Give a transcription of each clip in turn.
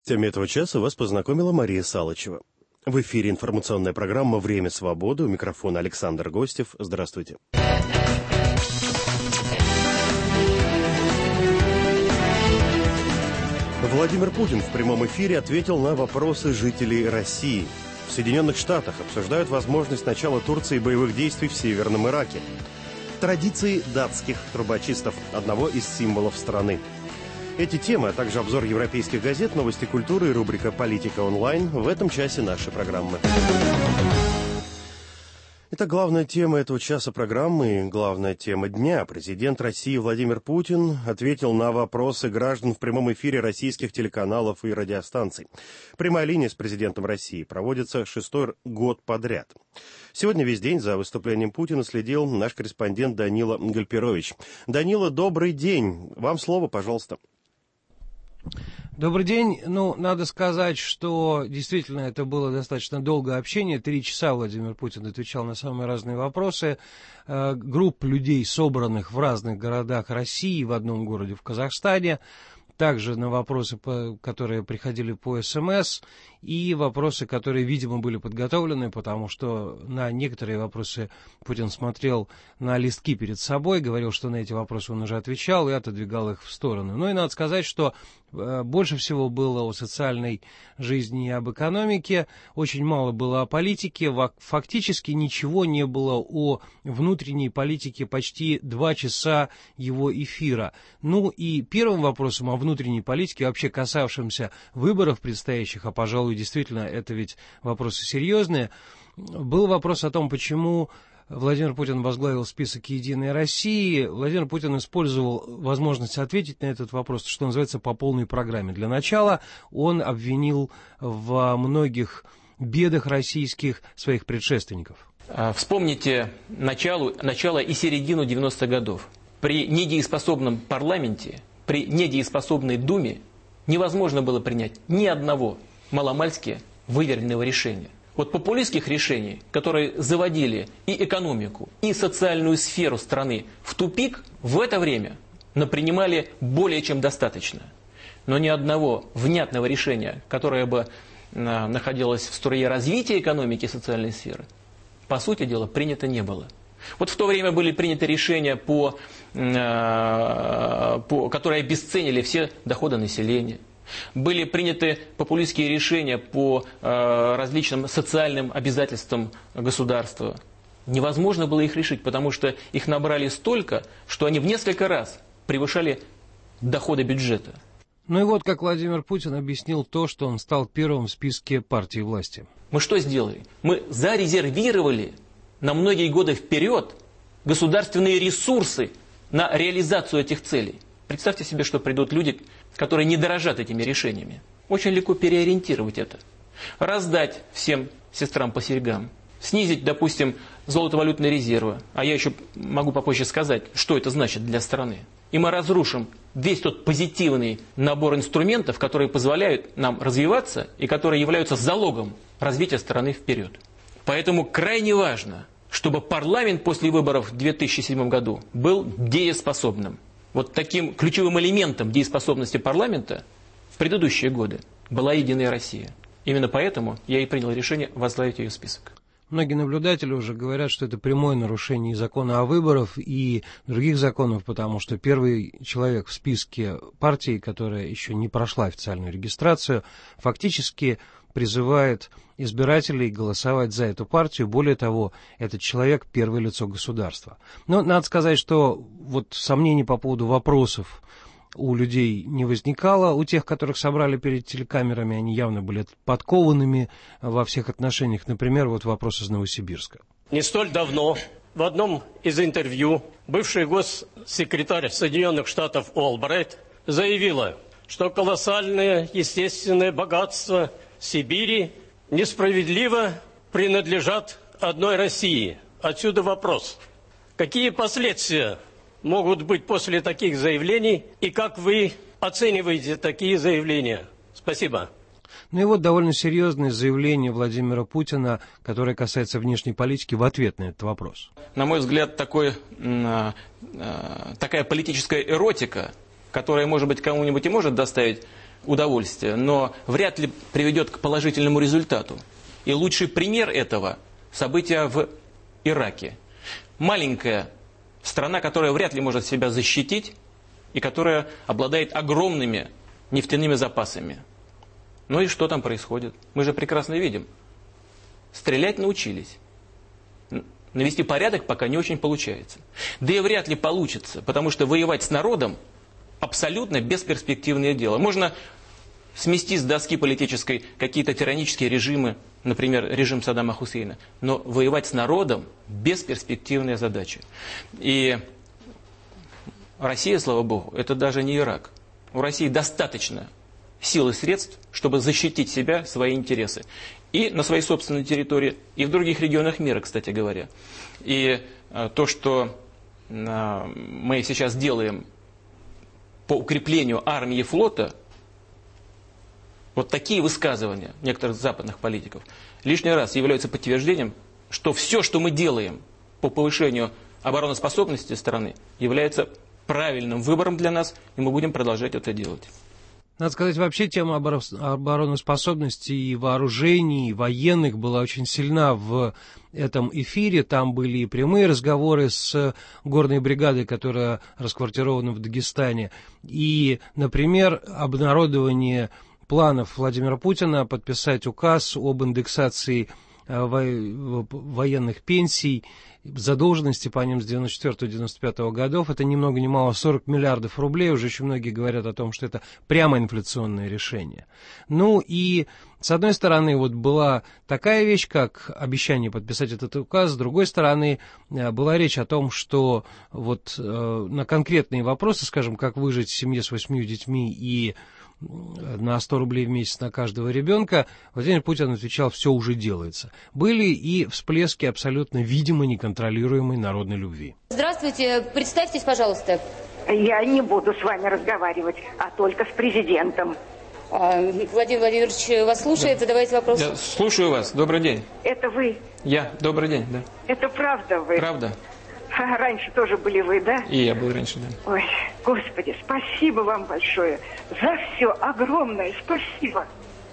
Темой этого часа вас познакомила Мария Салычева. В эфире информационная программа «Время свободы». У микрофона Александр Гостев. Здравствуйте. Владимир Путин в прямом эфире ответил на вопросы жителей России. В Соединенных Штатах обсуждают возможность начала Турции боевых действий в Северном Ираке. Традиции датских трубочистов, одного из символов страны. Эти темы, а также обзор европейских газет, новости культуры и рубрика «Политика онлайн» в этом часе нашей программы. Итак, главная тема этого часа программы и главная тема дня. Президент России Владимир Путин ответил на вопросы граждан в прямом эфире российских телеканалов и радиостанций. Прямая линия с президентом России проводится 6-й год подряд. Сегодня весь день за выступлением Путина следил наш корреспондент Данила Гальперович. Данила, добрый день. Вам слово, пожалуйста. Добрый день. Надо сказать, что действительно это было достаточно долгое общение. 3 часа Владимир Путин отвечал на самые разные вопросы. Групп людей, собранных в разных городах России, в одном городе в Казахстане. Также на вопросы, которые приходили по СМС, и вопросы, которые, видимо, были подготовлены, потому что на некоторые вопросы Путин смотрел на листки перед собой, говорил, что на эти вопросы он уже отвечал и отодвигал их в сторону. И надо сказать, что больше всего было о социальной жизни и об экономике, очень мало было о политике, фактически ничего не было о внутренней политике, почти 2 часа его эфира. И первым вопросом о внутренней политике, вообще касавшимся выборов предстоящих, а, пожалуй, действительно, это ведь вопросы серьезные, был вопрос о том, почему Владимир Путин возглавил список «Единой России». Владимир Путин использовал возможность ответить на этот вопрос, что называется, по полной программе. Для начала он обвинил во многих бедах российских своих предшественников. Вспомните начало и середину 90-х годов. При недееспособном парламенте, при недееспособной Думе невозможно было принять ни одного маломальски выверенного решения. Вот популистских решений, которые заводили и экономику, и социальную сферу страны в тупик, в это время напринимали более чем достаточно. Но ни одного внятного решения, которое бы находилось в струе развития экономики и социальной сферы, по сути дела, принято не было. Вот в то время были приняты решения, которые обесценили все доходы населения. Были приняты популистские решения по различным социальным обязательствам государства. Невозможно было их решить, потому что их набрали столько, что они в несколько раз превышали доходы бюджета. И вот как Владимир Путин объяснил то, что он стал первым в списке партии власти. Мы что сделали? Мы зарезервировали на многие годы вперед государственные ресурсы на реализацию этих целей. Представьте себе, что придут люди, которые не дорожат этими решениями. Очень легко переориентировать это. Раздать всем сестрам по серьгам. Снизить, допустим, золотовалютные резервы. А я еще могу попозже сказать, что это значит для страны. И мы разрушим весь тот позитивный набор инструментов, которые позволяют нам развиваться и которые являются залогом развития страны вперед. Поэтому крайне важно, чтобы парламент после выборов в 2007 году был дееспособным. Вот таким ключевым элементом дееспособности парламента в предыдущие годы была «Единая Россия». Именно поэтому я и принял решение возглавить ее список. Многие наблюдатели уже говорят, что это прямое нарушение закона о выборах и других законов, потому что первый человек в списке партии, которая еще не прошла официальную регистрацию, фактически призывает избирателей голосовать за эту партию. Более того, этот человек – первое лицо государства. Но надо сказать, что вот сомнений по поводу вопросов у людей не возникало. У тех, которых собрали перед телекамерами, они явно были подкованными во всех отношениях. Например, вот вопрос из Новосибирска. Не столь давно в одном из интервью бывший госсекретарь Соединенных Штатов Олбрайт заявила, что колоссальное естественное богатство Сибири несправедливо принадлежат одной России. Отсюда вопрос. Какие последствия могут быть после таких заявлений и как вы оцениваете такие заявления? Спасибо. И вот довольно серьезное заявление Владимира Путина, которое касается внешней политики, в ответ на этот вопрос. На мой взгляд, такая политическая эротика, которая, может быть, кому-нибудь и может доставить удовольствие, но вряд ли приведет к положительному результату. И лучший пример этого – события в Ираке. Маленькая страна, которая вряд ли может себя защитить и которая обладает огромными нефтяными запасами. Ну и что там происходит? Мы же прекрасно видим. Стрелять научились. Навести порядок пока не очень получается. Да и вряд ли получится, потому что воевать с народом абсолютно бесперспективное дело. Можно смести с доски политической какие-то тиранические режимы, например, режим Саддама Хусейна, но воевать с народом – бесперспективная задача. И Россия, слава богу, это даже не Ирак. У России достаточно сил и средств, чтобы защитить себя, свои интересы. И на своей собственной территории, и в других регионах мира, кстати говоря. И то, что мы сейчас делаем по укреплению армии и флота, вот такие высказывания некоторых западных политиков лишний раз являются подтверждением, что все, что мы делаем по повышению обороноспособности страны, является правильным выбором для нас, и мы будем продолжать это делать. Надо сказать, вообще тема обороноспособности и вооружений, и военных была очень сильна в этом эфире. Там были и прямые разговоры с горной бригадой, которая расквартирована в Дагестане. И, например, обнародование планов Владимира Путина подписать указ об индексации военных пенсий, задолженности по ним с 94-95 годов. Это ни много ни мало 40 миллиардов рублей. Уже очень многие говорят о том, что это прямо инфляционное решение. Ну и, с одной стороны, вот была такая вещь, как обещание подписать этот указ. С другой стороны, была речь о том, что вот на конкретные вопросы, скажем, как выжить в семье с 8 детьми и на 100 рублей в месяц на каждого ребенка, Владимир Путин отвечал: все уже делается. Были и всплески абсолютно видимо неконтролируемой народной любви. Здравствуйте, представьтесь, пожалуйста. Я не буду с вами разговаривать, а только с президентом. Владимир Владимирович вас слушает, задавайте вопрос. Я слушаю вас. Добрый день. Это вы? Я. Добрый день, да. Это правда вы? Правда. Раньше тоже были вы, да? И я был раньше, да. Ой, Господи, спасибо вам большое. За все огромное спасибо.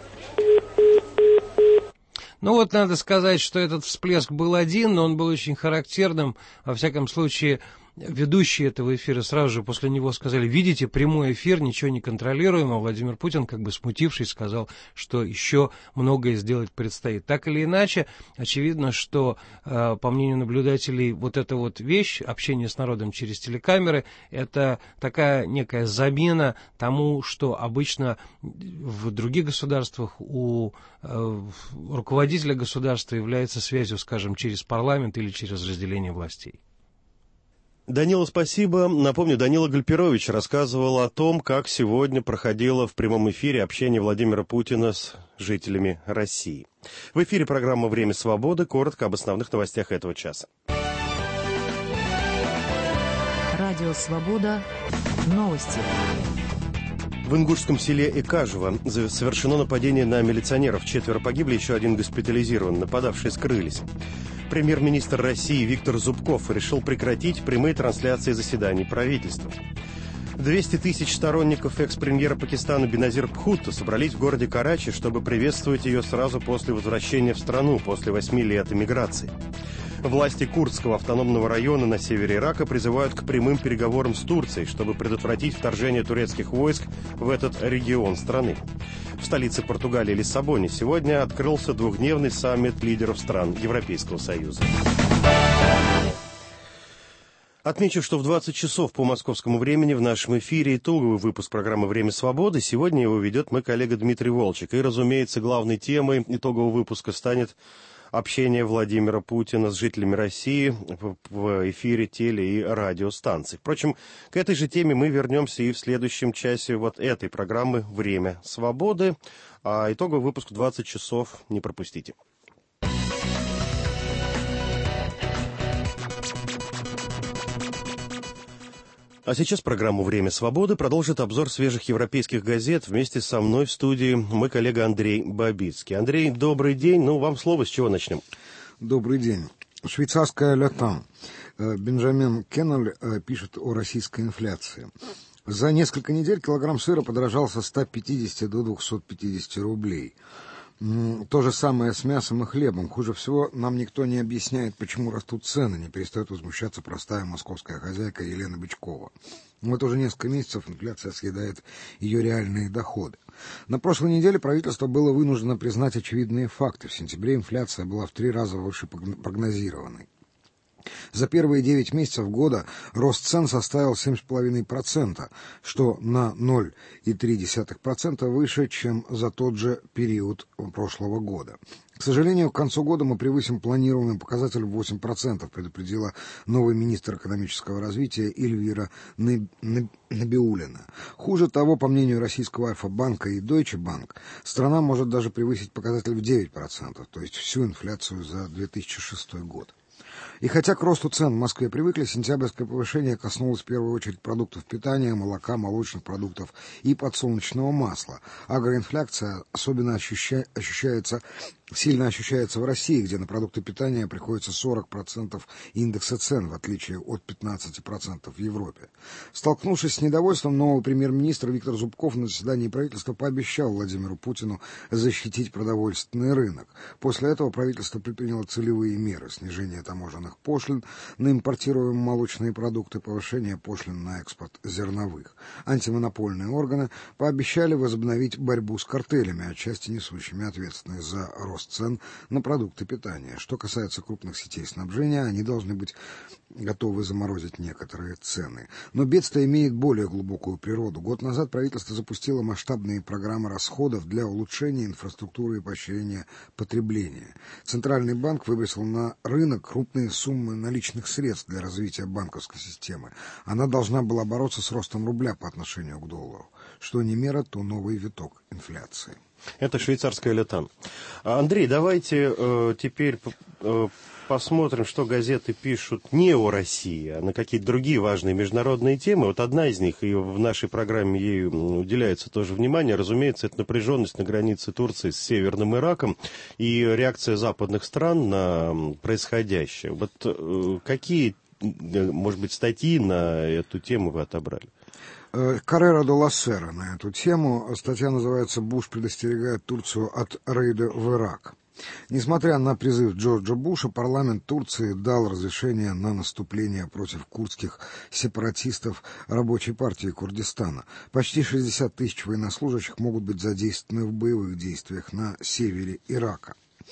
Ну вот надо сказать, что этот всплеск был один, но он был очень характерным. Во всяком случае, ведущие этого эфира сразу же после него сказали: видите, прямой эфир, ничего не контролируем, а Владимир Путин, как бы смутившись, сказал, что еще многое сделать предстоит. Так или иначе, очевидно, что, по мнению наблюдателей, вот эта вот вещь, общение с народом через телекамеры, это такая некая замена тому, что обычно в других государствах у руководителя государства является связью, скажем, через парламент или через разделение властей. Данила, спасибо. Напомню, Данила Гальперович рассказывал о том, как сегодня проходило в прямом эфире общение Владимира Путина с жителями России. В эфире программа «Время свободы». Коротко об основных новостях этого часа. Радио «Свобода». Новости. В ингушском селе Экажево совершено нападение на милиционеров. 4 погибли, еще 1 госпитализирован. Нападавшие скрылись. Премьер-министр России Виктор Зубков решил прекратить прямые трансляции заседаний правительства. 200 тысяч сторонников экс-премьера Пакистана Беназир Бхутто собрались в городе Карачи, чтобы приветствовать ее сразу после возвращения в страну, после 8 лет эмиграции. Власти Курдского автономного района на севере Ирака призывают к прямым переговорам с Турцией, чтобы предотвратить вторжение турецких войск в этот регион страны. В столице Португалии Лиссабоне сегодня открылся двухдневный саммит лидеров стран Европейского Союза. Отмечу, что в 20 часов по московскому времени в нашем эфире итоговый выпуск программы «Время свободы». Сегодня его ведет мой коллега Дмитрий Волчек. И, разумеется, главной темой итогового выпуска станет общение Владимира Путина с жителями России в эфире теле- и радиостанций. Впрочем, к этой же теме мы вернемся и в следующем часе вот этой программы «Время свободы». А итоговый выпуск в 20 часов не пропустите. А сейчас программу «Время свободы» продолжит обзор свежих европейских газет. Вместе со мной в студии мой коллега Андрей Бабицкий. Андрей, добрый день. Ну, вам слово, с чего начнем? Добрый день. Швейцарская «Ля Там». Бенджамин Кеннель пишет о российской инфляции. За несколько недель килограмм сыра подорожал со 150 до 250 рублей. То же самое с мясом и хлебом. Хуже всего нам никто не объясняет, почему растут цены, не перестает возмущаться простая московская хозяйка Елена Бычкова. Вот уже несколько месяцев инфляция съедает ее реальные доходы. На прошлой неделе правительство было вынуждено признать очевидные факты. В сентябре инфляция была в 3 раза выше прогнозированной. За первые 9 месяцев года рост цен составил 7,5%, что на 0,3% выше, чем за тот же период прошлого года. К сожалению, к концу года мы превысим планируемый показатель в 8%, предупредила новый министр экономического развития Эльвира Набиуллина. Хуже того, по мнению российского Альфа-банка и Deutsche Bank, страна может даже превысить показатель в 9%, то есть всю инфляцию за 2006 год. И хотя к росту цен в Москве привыкли, сентябрьское повышение коснулось в первую очередь продуктов питания, молока, молочных продуктов и подсолнечного масла. Агроинфляция особенно сильно ощущается в России, где на продукты питания приходится 40% индекса цен, в отличие от 15% в Европе. Столкнувшись с недовольством, новый премьер-министр Виктор Зубков на заседании правительства пообещал Владимиру Путину защитить продовольственный рынок. После этого правительство предприняло целевые меры: снижение таможенных пошлин на импортируемые молочные продукты, повышение пошлин на экспорт зерновых. Антимонопольные органы пообещали возобновить борьбу с картелями, отчасти несущими ответственность за рост цен на продукты питания. Что касается крупных сетей снабжения, они должны быть готовы заморозить некоторые цены. Но бедствие имеет более глубокую природу. Год назад правительство запустило масштабные программы расходов для улучшения инфраструктуры и поощрения потребления. Центральный банк выбросил на рынок крупные суммы наличных средств для развития банковской системы. Она должна была бороться с ростом рубля по отношению к доллару. Что не мера, то новый виток инфляции. Это швейцарская летан. Андрей, давайте теперь посмотрим, что газеты пишут не о России, а на какие-то другие важные международные темы. Вот одна из них, и в нашей программе ей уделяется тоже внимание, разумеется, это напряженность на границе Турции с Северным Ираком и реакция западных стран на происходящее. Вот какие, может быть, статьи на эту тему вы отобрали? Коррера де ла Сера на эту тему. Статья называется «Буш предостерегает Турцию от рейда в Ирак». Несмотря на призыв Джорджа Буша, парламент Турции дал разрешение на наступление против курдских сепаратистов Рабочей партии Курдистана. Почти 60 тысяч военнослужащих могут быть задействованы в боевых действиях на севере Ирака.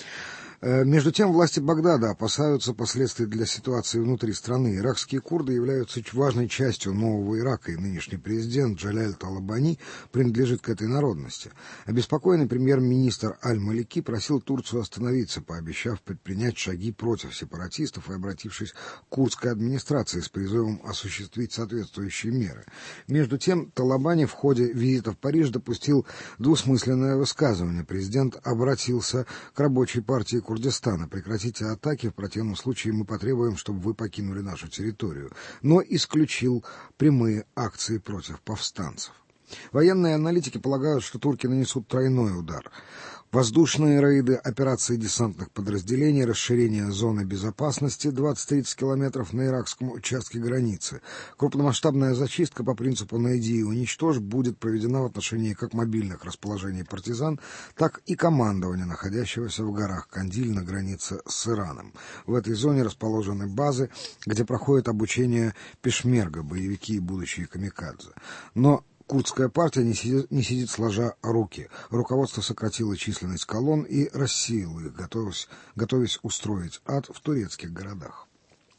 Между тем, власти Багдада опасаются последствий для ситуации внутри страны. Иракские курды являются важной частью нового Ирака, и нынешний президент Джаляль Талабани принадлежит к этой народности. Обеспокоенный премьер-министр Аль-Малики просил Турцию остановиться, пообещав предпринять шаги против сепаратистов и обратившись к курдской администрации с призывом осуществить соответствующие меры. Между тем, Талабани в ходе визита в Париж допустил двусмысленное высказывание. Президент обратился к Рабочей партии Курдистана: прекратите атаки, в противном случае мы потребуем, чтобы вы покинули нашу территорию, но исключил прямые акции против повстанцев. Военные аналитики полагают, что турки нанесут тройной удар. Воздушные рейды, операции десантных подразделений, расширение зоны безопасности 20-30 километров на иракском участке границы. Крупномасштабная зачистка по принципу «найди и уничтожь» будет проведена в отношении как мобильных расположений партизан, так и командования, находящегося в горах Кандиль на границе с Ираном. В этой зоне расположены базы, где проходит обучение пешмерга, боевики и будущие камикадзе. Но курдская партия не сидит сложа руки. Руководство сократило численность колонн и рассеяло их, готовясь устроить ад в турецких городах.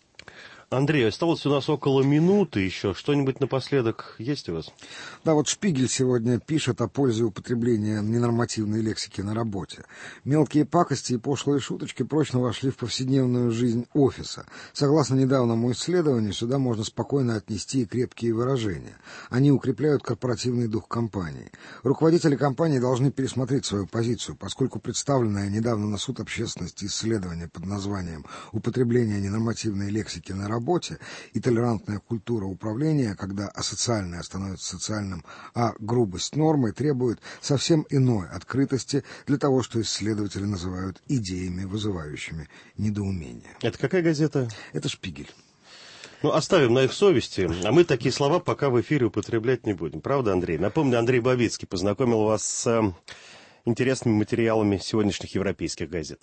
Андрей, осталось у нас около минуты еще. Что-нибудь напоследок есть у вас? Да, вот Шпигель сегодня пишет о пользе употребления ненормативной лексики на работе. Мелкие пакости и пошлые шуточки прочно вошли в повседневную жизнь офиса. Согласно недавнему исследованию, сюда можно спокойно отнести и крепкие выражения. Они укрепляют корпоративный дух компании. Руководители компании должны пересмотреть свою позицию, поскольку представленное недавно на суд общественности исследование под названием «Употребление ненормативной лексики на работе» и толерантная культура управления, когда асоциальное становится социальным, а грубость нормой, требует совсем иной открытости для того, что исследователи называют идеями, вызывающими недоумение. Это какая газета? Это «Шпигель». Ну, оставим на их совести, а мы такие слова пока в эфире употреблять не будем. Правда, Андрей? Напомню, Андрей Бабицкий познакомил вас с интересными материалами сегодняшних европейских газет.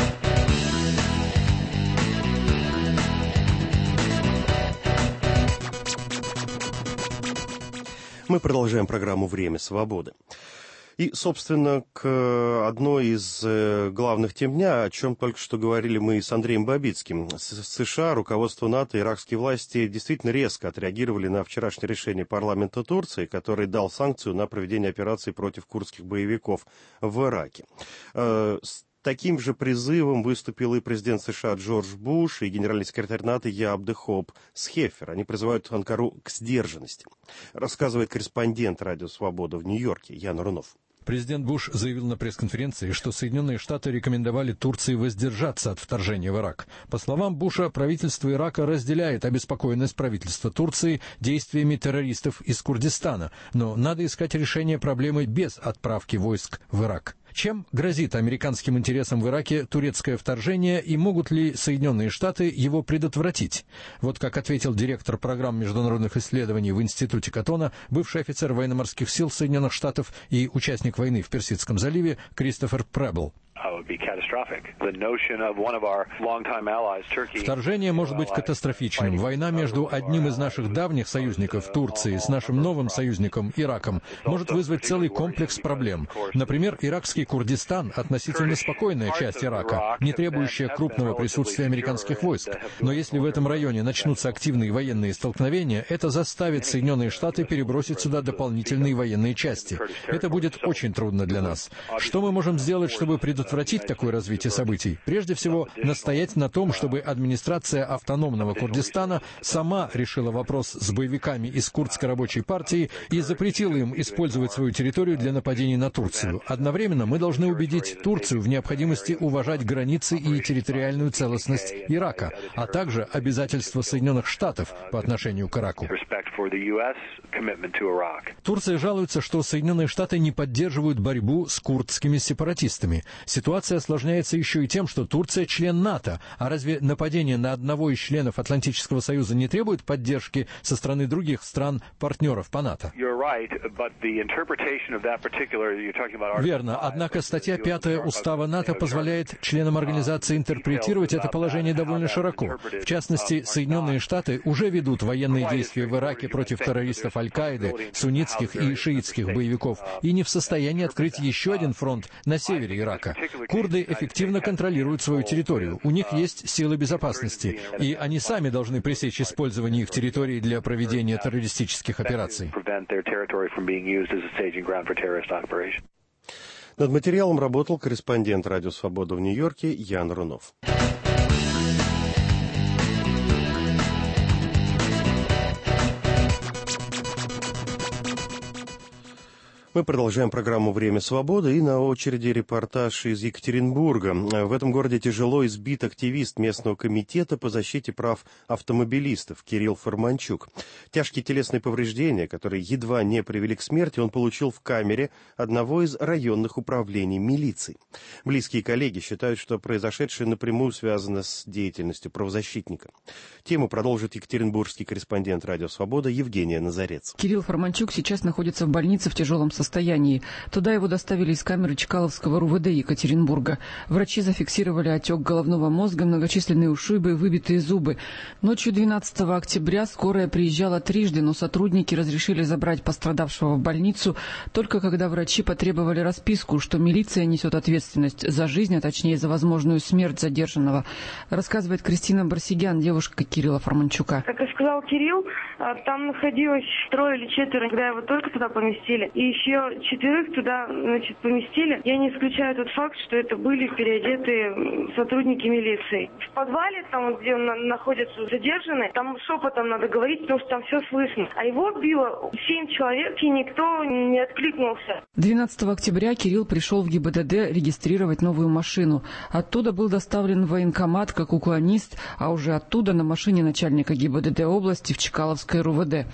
Мы продолжаем программу «Время свободы». И, собственно, к одной из главных тем дня, о чем только что говорили мы с Андреем Бабицким. США, руководство НАТО, иракские власти действительно резко отреагировали на вчерашнее решение парламента Турции, который дал санкцию на проведение операции против курдских боевиков в Ираке. С таким же призывом выступил и президент США Джордж Буш, и генеральный секретарь НАТО Яап де Хоop Схеффер. Они призывают Анкару к сдержанности. Рассказывает корреспондент «Радио Свобода» в Нью-Йорке Ян Рунов. Президент Буш заявил на пресс-конференции, что Соединенные Штаты рекомендовали Турции воздержаться от вторжения в Ирак. По словам Буша, правительство Ирака разделяет обеспокоенность правительства Турции действиями террористов из Курдистана, но надо искать решение проблемы без отправки войск в Ирак. Чем грозит американским интересам в Ираке турецкое вторжение и могут ли Соединенные Штаты его предотвратить? Вот как ответил директор программ международных исследований в Институте Каттона, бывший офицер военно-морских сил Соединенных Штатов и участник войны в Персидском заливе Кристофер Пребл. Вторжение может быть катастрофичным. Война между одним из наших давних союзников, Турцией, с нашим новым союзником, Ираком, может вызвать целый комплекс проблем. Например, иракский Курдистан – относительно спокойная часть Ирака, не требующая крупного присутствия американских войск. Но если в этом районе начнутся активные военные столкновения, это заставит Соединенные Штаты перебросить сюда дополнительные военные части. Это будет очень трудно для нас. Что мы можем сделать, чтобы предотвратить такое развитие событий? Прежде всего, настоять на том, чтобы администрация автономного Курдистана сама решила вопрос с боевиками из Курдской рабочей партии и запретила им использовать свою территорию для нападений на Турцию. Одновременно мы должны убедить Турцию в необходимости уважать границы и территориальную целостность Ирака, а также обязательства Соединенных Штатов по отношению к Ираку. Турция жалуется, что Соединенные Штаты не поддерживают борьбу с курдскими сепаратистами. Ситуация осложняется еще и тем, что Турция член НАТО. А разве нападение на одного из членов Атлантического союза не требует поддержки со стороны других стран-партнеров по НАТО? Верно. Однако статья 5 Устава НАТО позволяет членам организации интерпретировать это положение довольно широко. В частности, Соединенные Штаты уже ведут военные действия в Ираке против террористов Аль-Каиды, суннитских и шиитских боевиков, и не в состоянии открыть еще один фронт на севере Ирака. Курды эффективно контролируют свою территорию. У них есть силы безопасности, и они сами должны пресечь использование их территории для проведения террористических операций. Над материалом работал корреспондент «Радио Свобода» в Нью-Йорке Ян Рунов. Мы продолжаем программу «Время свободы», и на очереди репортаж из Екатеринбурга. В этом городе тяжело избит активист местного комитета по защите прав автомобилистов Кирилл Форманчук. Тяжкие телесные повреждения, которые едва не привели к смерти, он получил в камере одного из районных управлений милиции. Близкие коллеги считают, что произошедшее напрямую связано с деятельностью правозащитника. Тему продолжит екатеринбургский корреспондент «Радио Свобода» Евгения Назарец. Кирилл Форманчук сейчас находится в больнице в тяжелом состоянии. Туда его доставили из камеры Чкаловского РУВД Екатеринбурга. Врачи зафиксировали отек головного мозга, многочисленные ушибы, выбитые зубы. Ночью 12 октября скорая приезжала трижды, но сотрудники разрешили забрать пострадавшего в больницу только когда врачи потребовали расписку, что милиция несет ответственность за жизнь, а точнее за возможную смерть задержанного. Рассказывает Кристина Барсигян, девушка Кирилла Форманчука. Как и сказал Кирилл, там находилось 3 или 4, когда его только туда поместили. И еще 4 туда, поместили. Я не исключаю тот факт, что это были переодетые сотрудники милиции. В подвале, там, где он находится задержанный, там шепотом надо говорить, потому что там все слышно. А его било 7 человек, и никто не откликнулся. 12 октября Кирилл пришел в ГИБДД регистрировать новую машину. Оттуда был доставлен в военкомат как уклонист, а уже оттуда на машине начальника ГИБДД области в Чкаловское РУВД.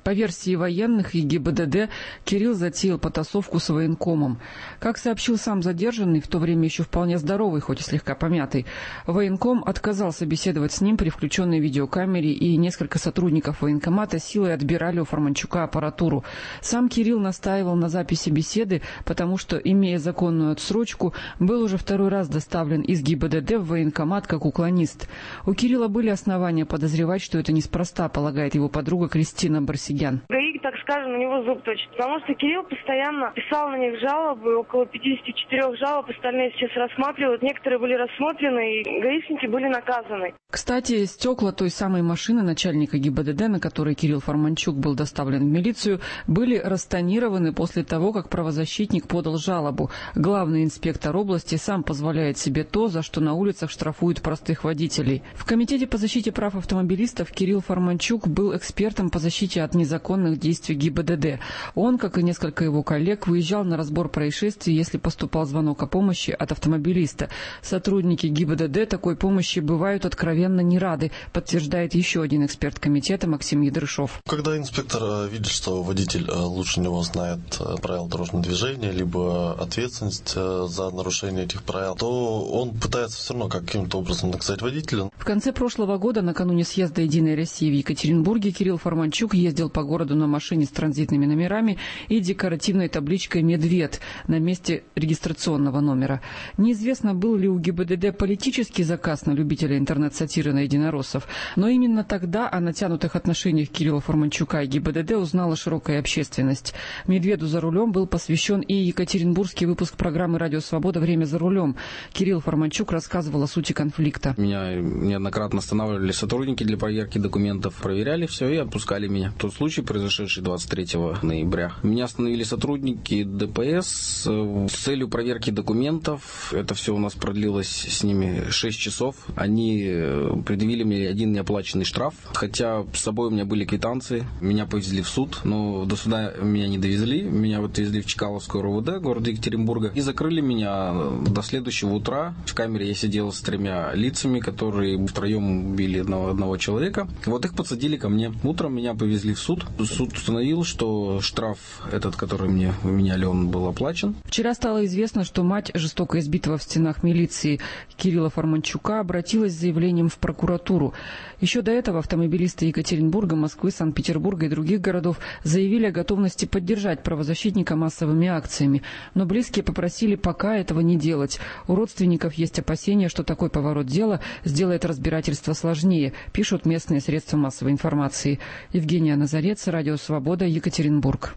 По версии военных и ГИБДД, Кирилл затеял потасовку с военкомом. Как сообщил сам задержанный, в то время еще вполне здоровый, хоть и слегка помятый, военком отказался беседовать с ним при включенной видеокамере, и несколько сотрудников военкомата силой отбирали у Форманчука аппаратуру. Сам Кирилл настаивал на записи беседы, потому что, имея законную отсрочку, был уже второй раз доставлен из ГИБДД в военкомат как уклонист. У Кирилла были основания подозревать, что это неспроста, полагает его подруга Кристина Барсигян. ГАИ, так скажем, на него зуб точит, потому что Кирилл постоянно писал на них жалобы, около 54 жалоб, остальные сейчас рассматривают, некоторые были рассмотрены, и гаишники были наказаны. Кстати, стекла той самой машины начальника ГИБДД, на которой Кирилл Форманчук был доставлен в милицию, были растонированы после того, как правозащитник подал жалобу. Главный инспектор области сам позволяет себе то, за что на улицах штрафуют простых водителей. В Комитете по защите прав автомобилистов Кирилл Форманчук был экспертом по защите от незаконных действий ГИБДД. Он, как и несколько его коллег, выезжал на разбор происшествий, если поступал звонок о помощи от автомобилиста. Сотрудники ГИБДД такой помощи бывают откровенно не рады, подтверждает еще один эксперт комитета Максим Ядрышов. Когда инспектор видит, что водитель лучше него знает правила дорожного движения, либо ответственность за нарушение этих правил, то он пытается все равно каким-то образом наказать водителя. В конце прошлого года, накануне съезда «Единой России» в Екатеринбурге, Кирилл Форманчук ездил по городу на машине с транзитными номерами и декоративной табличкой «Медвед» на месте регистрационного номера. Неизвестно, был ли у ГИБДД политический заказ на любителя интернет-сатиры на единороссов, но именно тогда о натянутых отношениях Кирилла Форманчука и ГИБДД узнала широкая общественность. «Медведу за рулем» был посвящен и екатеринбургский выпуск программы «Радио Свобода. Время за рулем». Кирилл Форманчук рассказывал о сути конфликта. Меня неоднократно останавливали сотрудники для проверки документов, проверяли все и отпускали меня. Тот случай, произошедший 23 ноября. Меня остановили сотрудники ДПС с целью проверки документов. Это все у нас продлилось с ними 6 часов. Они предъявили мне один неоплаченный штраф, хотя с собой у меня были квитанции. Меня повезли в суд, но до суда меня не довезли. Меня отвезли в Чкаловское РУВД города Екатеринбурга и закрыли меня до следующего утра. В камере я сидел с 3 лицами, которые втроем убили одного человека. Вот их подсадили ко мне. Утром меня повезли в суд. Суд установил, что штраф этот, который мне вменяли, он был оплачен. Вчера стало известно, что мать жестоко избитого в стенах милиции Кирилла Форманчука обратилась с заявлением в прокуратуру. Еще до этого автомобилисты Екатеринбурга, Москвы, Санкт-Петербурга и других городов заявили о готовности поддержать правозащитника массовыми акциями. Но близкие попросили пока этого не делать. У родственников есть опасения, что такой поворот дела сделает разбирательство сложнее, пишут местные средства массовой информации. Евгения Назарец, Радио Свобода, Екатеринбург.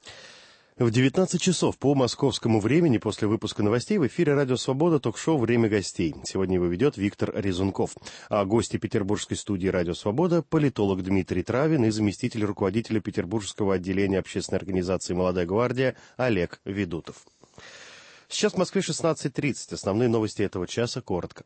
В 19 часов по московскому времени после выпуска новостей в эфире «Радио Свобода» ток-шоу «Время гостей». Сегодня его ведет Виктор Резунков. А гости петербургской студии «Радио Свобода» – политолог Дмитрий Травин и заместитель руководителя Петербургского отделения общественной организации «Молодая гвардия» Олег Ведутов. Сейчас в Москве 16:30. Основные новости этого часа коротко.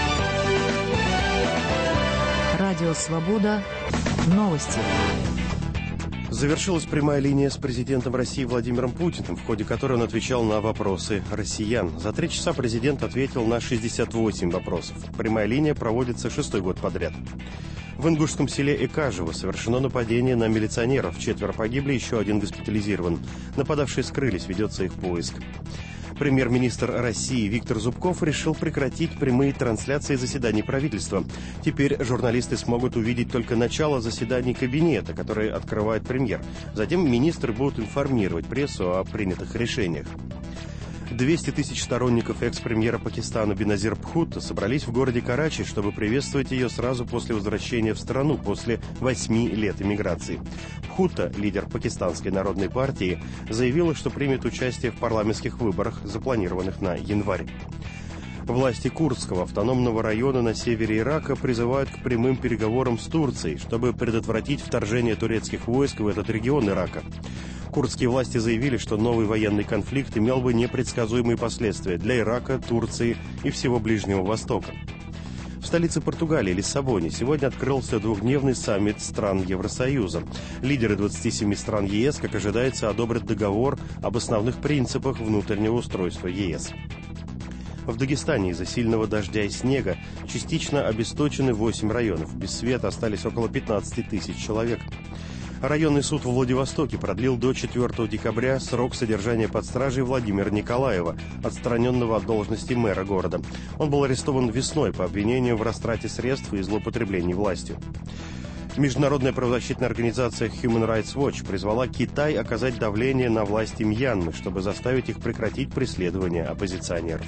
Радио Свобода. Новости. Завершилась прямая линия с президентом России Владимиром Путиным, в ходе которой он отвечал на вопросы россиян. За 3 часа президент ответил на 68 вопросов. Прямая линия проводится 6-й год подряд. В ингушском селе Экажево совершено нападение на милиционеров. 4 погибли, еще 1 госпитализирован. Нападавшие скрылись, ведется их поиск. Премьер-министр России Виктор Зубков решил прекратить прямые трансляции заседаний правительства. Теперь журналисты смогут увидеть только начало заседаний кабинета, которые открывает премьер. Затем министры будут информировать прессу о принятых решениях. 200 тысяч сторонников экс-премьера Пакистана Беназир Бхутто собрались в городе Карачи, чтобы приветствовать ее сразу после возвращения в страну, после 8 лет эмиграции. Бхутто, лидер Пакистанской народной партии, заявила, что примет участие в парламентских выборах, запланированных на январь. Власти Курдского автономного района на севере Ирака призывают к прямым переговорам с Турцией, чтобы предотвратить вторжение турецких войск в этот регион Ирака. Курдские власти заявили, что новый военный конфликт имел бы непредсказуемые последствия для Ирака, Турции и всего Ближнего Востока. В столице Португалии, Лиссабоне, сегодня открылся 2-дневный саммит стран Евросоюза. Лидеры 27 стран ЕС, как ожидается, одобрят договор об основных принципах внутреннего устройства ЕС. В Дагестане из-за сильного дождя и снега частично обесточены 8 районов. Без света остались около 15 тысяч человек. Районный суд во Владивостоке продлил до 4 декабря срок содержания под стражей Владимира Николаева, отстраненного от должности мэра города. Он был арестован весной по обвинению в растрате средств и злоупотреблении властью. Международная правозащитная организация Human Rights Watch призвала Китай оказать давление на власти Мьянмы, чтобы заставить их прекратить преследование оппозиционеров.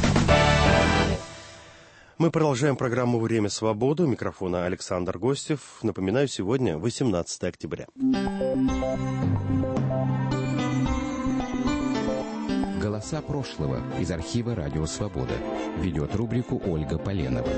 Мы продолжаем программу «Время свободы». У микрофона Александр Гостев. Напоминаю, сегодня 18 октября. Голоса прошлого из архива «Радио Свобода». Ведет рубрику Ольга Поленова.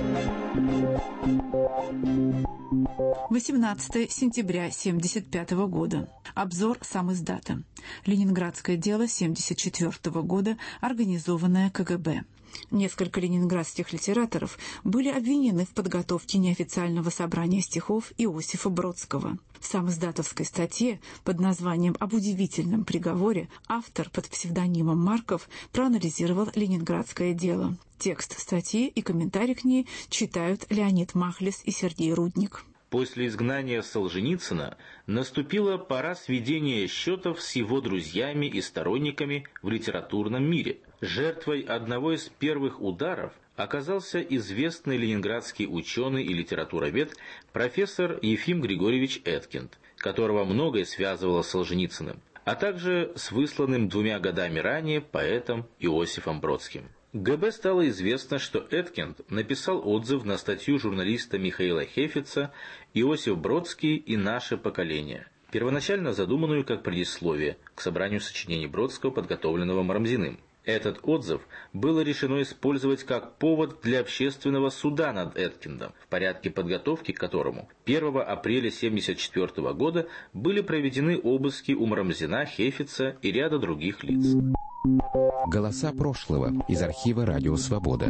18 сентября 1975 года. Обзор сам издата. Ленинградское дело 1974 года, организованное КГБ. Несколько ленинградских литераторов были обвинены в подготовке неофициального собрания стихов Иосифа Бродского. В самиздатовской статье под названием «Об удивительном приговоре» автор под псевдонимом Марков проанализировал ленинградское дело. Текст статьи и комментарий к ней читают Леонид Махлис и Сергей Рудник. После изгнания Солженицына наступила пора сведения счетов с его друзьями и сторонниками в литературном мире. Жертвой одного из первых ударов оказался известный ленинградский ученый и литературовед профессор Ефим Григорьевич Эткинд, которого многое связывало с Солженицыным, а также с высланным 2 годами ранее поэтом Иосифом Бродским. ГБ стало известно, что Эткинд написал отзыв на статью журналиста Михаила Хефица «Иосиф Бродский и наше поколение», первоначально задуманную как предисловие к собранию сочинений Бродского, подготовленного Марамзиным. Этот отзыв было решено использовать как повод для общественного суда над Эткиндом, в порядке подготовки к которому 1 апреля 1974 года были проведены обыски у Марамзина, Хефица и ряда других лиц. Голоса прошлого из архива «Радио Свобода».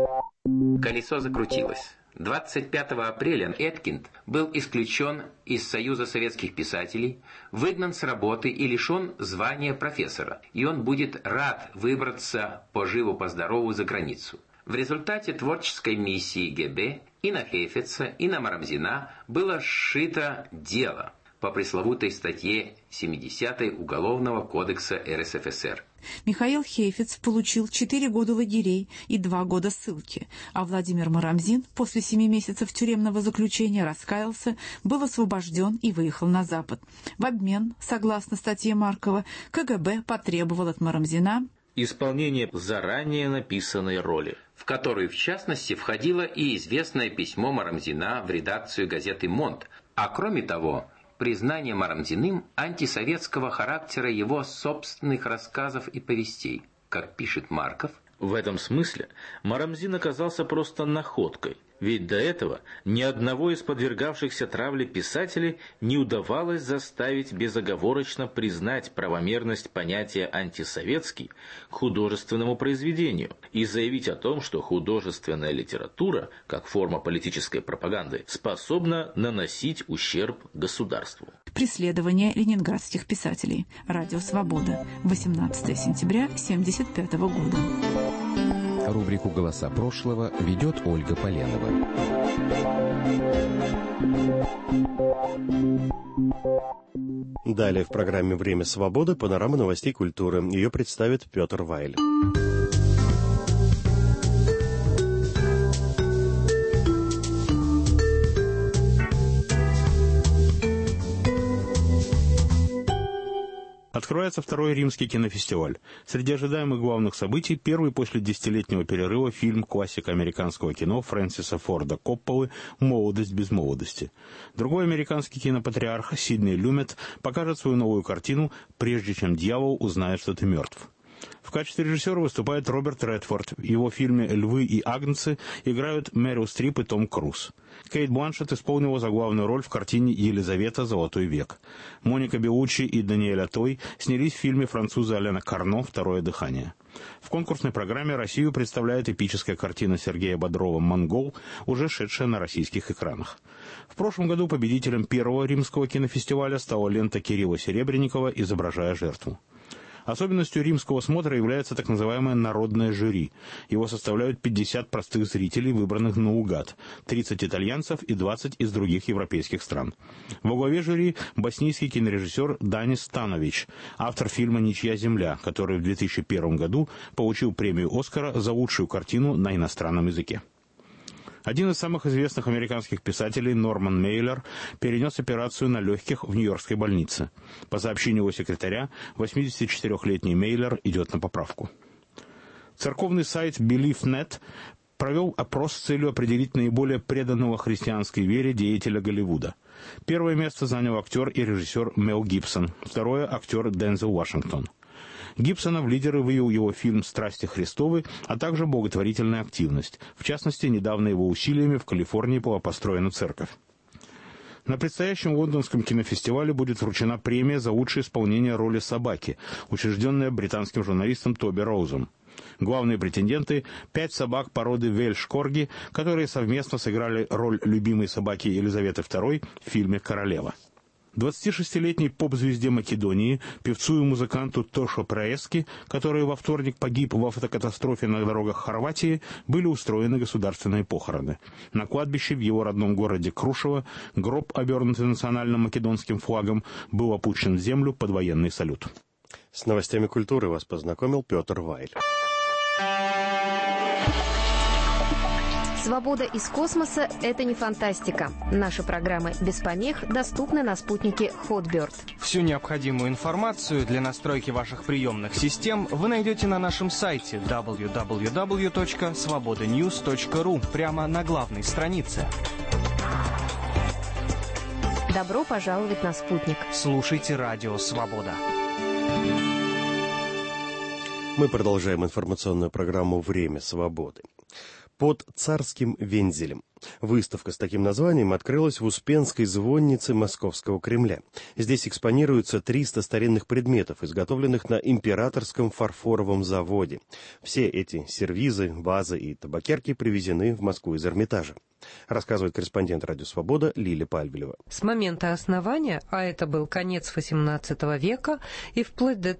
Колесо закрутилось. 25 апреля Эткинд был исключен из Союза советских писателей, выгнан с работы и лишен звания профессора, и он будет рад выбраться поживу-поздорову за границу. В результате творческой миссии ГБ и на Хефица, и на Марамзина было сшито дело по пресловутой статье 70-й Уголовного кодекса РСФСР. Михаил Хефиц получил 4 года лагерей и 2 года ссылки, а Владимир Марамзин после 7 месяцев тюремного заключения раскаялся, был освобожден и выехал на Запад. В обмен, согласно статье Маркова, КГБ потребовал от Марамзина исполнение заранее написанной роли, в которую, в частности, входило и известное письмо Марамзина в редакцию газеты «Монт», а кроме того, признание Марамзиным антисоветского характера его собственных рассказов и повестей. Как пишет Марков, в этом смысле Марамзин оказался просто находкой, ведь до этого ни одного из подвергавшихся травле писателей не удавалось заставить безоговорочно признать правомерность понятия «антисоветский» к художественному произведению и заявить о том, что художественная литература, как форма политической пропаганды, способна наносить ущерб государству. Преследование ленинградских писателей. Радио Свобода. 18 сентября 1975 года. Рубрику «Голоса прошлого» ведет Ольга Поленова. Далее в программе «Время свободы» панорама новостей культуры. Ее представит Петр Вайль. Открывается второй римский кинофестиваль. Среди ожидаемых главных событий первый после десятилетнего перерыва фильм классика американского кино Фрэнсиса Форда Копполы «Молодость без молодости». Другой американский кинопатриарх Сидни Люмет покажет свою новую картину «Прежде чем дьявол узнает, что ты мертв». В качестве режиссера выступает Роберт Редфорд. В его фильме «Львы и агнцы» играют Мэрил Стрип и Том Круз. Кейт Бланшетт исполнила заглавную роль в картине «Елизавета. Золотой век». Моника Беллуччи и Даниэль Атой снялись в фильме француза Аляна Карно «Второе дыхание». В конкурсной программе Россию представляет эпическая картина Сергея Бодрова «Монгол», уже шедшая на российских экранах. В прошлом году победителем первого римского кинофестиваля стала лента Кирилла Серебренникова «Изображая жертву». Особенностью римского смотра является так называемое народное жюри. Его составляют 50 простых зрителей, выбранных наугад, 30 итальянцев и 20 из других европейских стран. Во главе жюри боснийский кинорежиссер Данис Станович, автор фильма «Ничья земля», который в 2001 году получил премию «Оскара» за лучшую картину на иностранном языке. Один из самых известных американских писателей, Норман Мейлер, перенес операцию на легких в Нью-Йоркской больнице. По сообщению его секретаря, 84-летний Мейлер идет на поправку. Церковный сайт Belief.net провел опрос с целью определить наиболее преданного христианской вере деятеля Голливуда. Первое место занял актер и режиссер Мел Гибсон, второе – актер Дензел Вашингтон. Гибсона в лидеры вывел его фильм «Страсти Христовы», а также благотворительная активность. В частности, недавно его усилиями в Калифорнии была построена церковь. На предстоящем лондонском кинофестивале будет вручена премия за лучшее исполнение роли собаки, учрежденная британским журналистом Тоби Роузом. Главные претенденты – 5 собак породы вельш-корги, которые совместно сыграли роль любимой собаки Елизаветы II в фильме «Королева». 26-летней поп-звезде Македонии, певцу и музыканту Тошо Праески, который во вторник погиб в автокатастрофе на дорогах Хорватии, были устроены государственные похороны. На кладбище в его родном городе Крушево гроб, обернутый национальным македонским флагом, был опущен в землю под военный салют. С новостями культуры вас познакомил Петр Вайль. Свобода из космоса – это не фантастика. Наши программы без помех доступны на спутнике Hotbird. Всю необходимую информацию для настройки ваших приемных систем вы найдете на нашем сайте www.svobodanews.ru прямо на главной странице. Добро пожаловать на спутник. Слушайте Радио Свобода. Мы продолжаем информационную программу «Время свободы». Под царским вензелем. Выставка с таким названием открылась в Успенской звоннице Московского Кремля. Здесь экспонируются 300 старинных предметов, изготовленных на императорском фарфоровом заводе. Все эти сервизы, вазы и табакерки привезены в Москву из Эрмитажа. Рассказывает корреспондент «Радио Свобода» Лилия Пальвелева. С момента основания, а это был конец XVIII века, и вплоть до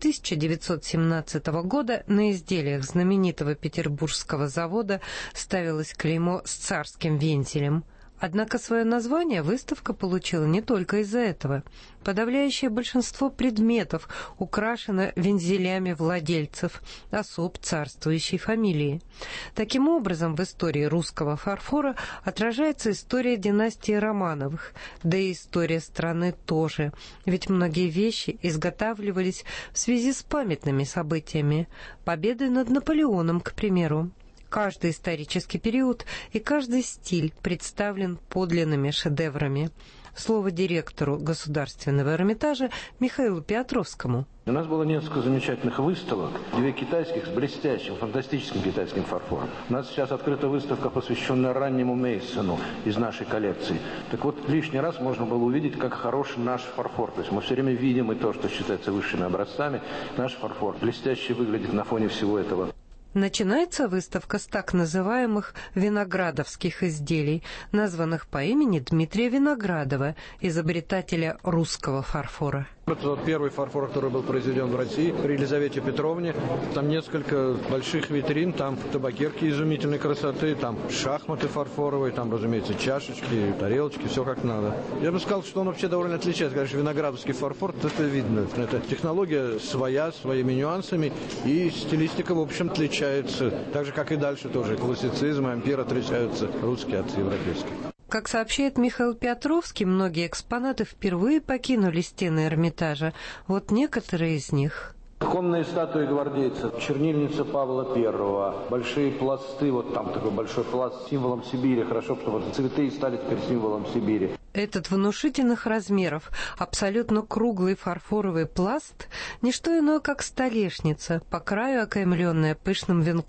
1917 года на изделиях знаменитого петербургского завода ставилось клеймо с царским вензелем. Однако свое название выставка получила не только из-за этого. Подавляющее большинство предметов украшено вензелями владельцев, особ царствующей фамилии. Таким образом, в истории русского фарфора отражается история династии Романовых, да и история страны тоже, ведь многие вещи изготавливались в связи с памятными событиями, победой над Наполеоном, к примеру. Каждый исторический период и каждый стиль представлен подлинными шедеврами. Слово директору Государственного Эрмитажа Михаилу Петровскому. У нас было несколько замечательных выставок, 2 китайских с блестящим, фантастическим китайским фарфором. У нас сейчас открыта выставка, посвященная раннему Мейсону из нашей коллекции. Так вот, лишний раз можно было увидеть, как хорош наш фарфор. То есть мы все время видим и то, что считается высшими образцами. Наш фарфор блестяще выглядит на фоне всего этого. Начинается выставка с так называемых виноградовских изделий, названных по имени Дмитрия Виноградова, изобретателя русского фарфора. Это вот первый фарфор, который был произведен в России при Елизавете Петровне. Там несколько больших витрин, там табакерки изумительной красоты, там шахматы фарфоровые, там, разумеется, чашечки, тарелочки, все как надо. Я бы сказал, что он вообще довольно отличается. Конечно, виноградовский фарфор, это видно. Это технология своя, своими нюансами, и стилистика, в общем, отличается. Так же, как и дальше тоже. Классицизм и ампир отличаются русские от европейских. Как сообщает Михаил Петровский, многие экспонаты впервые покинули стены Эрмитажа. Вот некоторые из них. Конные статуи гвардейцев, чернильница Павла I, большие пласты, вот там такой большой пласт с символом Сибири. Хорошо, чтобы цветы стали теперь символом Сибири. Этот внушительных размеров, абсолютно круглый фарфоровый пласт – не что иное, как столешница, по краю окаймленная пышным венком.